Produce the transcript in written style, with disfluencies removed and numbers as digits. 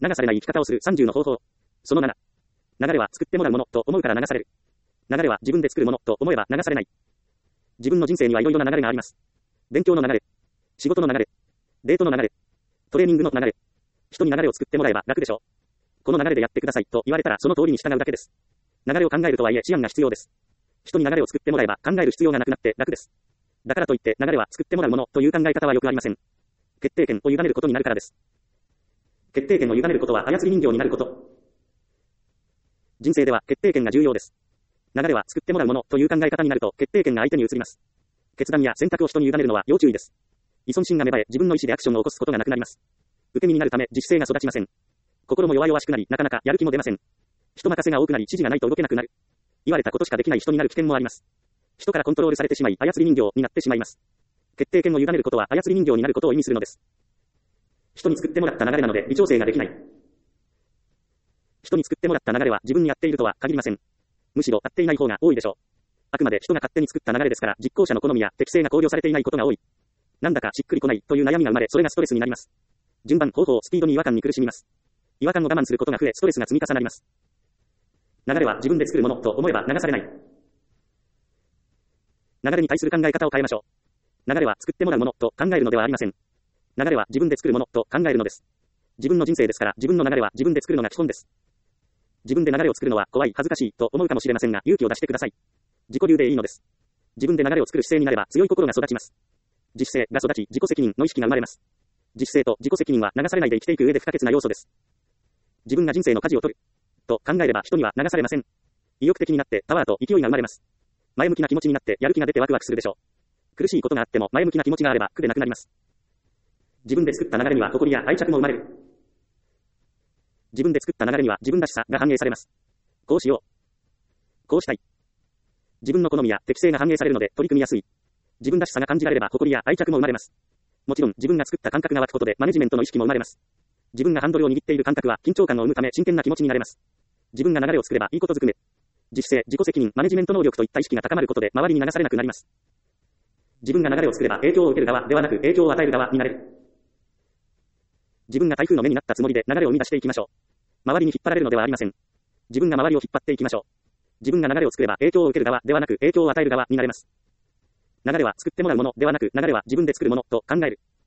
流されない生き方をする30の方法。その7。流れは作ってもらうものと思うから流される。流れは自分で作るものと思えば流されない。自分の人生にはいろいろな流れがあります。勉強の流れ、仕事の流れ、デートの流れ、トレーニングの流れ。人に流れを作ってもらえば楽でしょう。この流れでやってくださいと言われたらその通りに従うだけです。流れを考えるとはいえ思案が必要です。人に流れを作ってもらえば考える必要がなくなって楽です。だからといって流れは作ってもらうものという考え方はよくありません。決定権を委ねることになるからです。決定権を委ねることは操り人形になること。人生では決定権が重要です。流れは作ってもらうものという考え方になると決定権が相手に移ります。決断や選択を人に委ねるのは要注意です。依存心が芽生え自分の意思でアクションを起こすことがなくなります。受け身になるため自主性が育ちません。心も弱々しくなりなかなかやる気も出ません。人任せが多くなり指示がないと動けなくなる。言われたことしかできない人になる危険もあります。人からコントロールされてしまい操り人形になってしまいます。決定権を委ねることは操り人形になることを意味するのです。人に作ってもらった流れなので微調整ができない。人に作ってもらった流れは自分に合っているとは限りません。むしろ合っていない方が多いでしょう。あくまで人が勝手に作った流れですから実行者の好みや適性が考慮されていないことが多い。なんだかしっくりこないという悩みが生まれそれがストレスになります。順番、方法、スピードに違和感に苦しみます。違和感を我慢することが増えストレスが積み重なります。流れは自分で作るものと思えば流されない。流れに対する考え方を変えましょう。流れは作ってもらうものと考えるのではありません。流れは自分で作るものと考えるのです。自分の人生ですから自分の流れは自分で作るのが基本です。自分で流れを作るのは怖い、恥ずかしいと思うかもしれませんが勇気を出してください。自己流でいいのです。自分で流れを作る姿勢になれば強い心が育ちます。自主性が育ち自己責任の意識が生まれます。自主性と自己責任は流されないで生きていく上で不可欠な要素です。自分が人生の舵を取ると考えれば人には流されません。意欲的になってパワーと勢いが生まれます。前向きな気持ちになってやる気が出てワクワクするでしょう。苦しいことがあっても前向きな気持ちがあれば苦でなくなります。自分で作った流れには誇りや愛着も生まれる。自分で作った流れには自分らしさが反映されます。こうしよう。こうしたい。自分の好みや適性が反映されるので取り組みやすい。自分らしさが感じられれば誇りや愛着も生まれます。もちろん自分が作った感覚が湧くことでマネジメントの意識も生まれます。自分がハンドルを握っている感覚は緊張感を生むため真剣な気持ちになれます。自分が流れを作ればいいことずくめ。自主性、自己責任、マネジメント能力といった意識が高まることで周りに流されなくなります。自分が流れを作れば影響を受ける側ではなく影響を与える側になれる。自分が台風の目になったつもりで流れを生み出していきましょう。周りに引っ張られるのではありません。自分が周りを引っ張っていきましょう。自分が流れを作れば影響を受ける側ではなく影響を与える側になれます。流れは作ってもらうものではなく流れは自分で作るものと考える。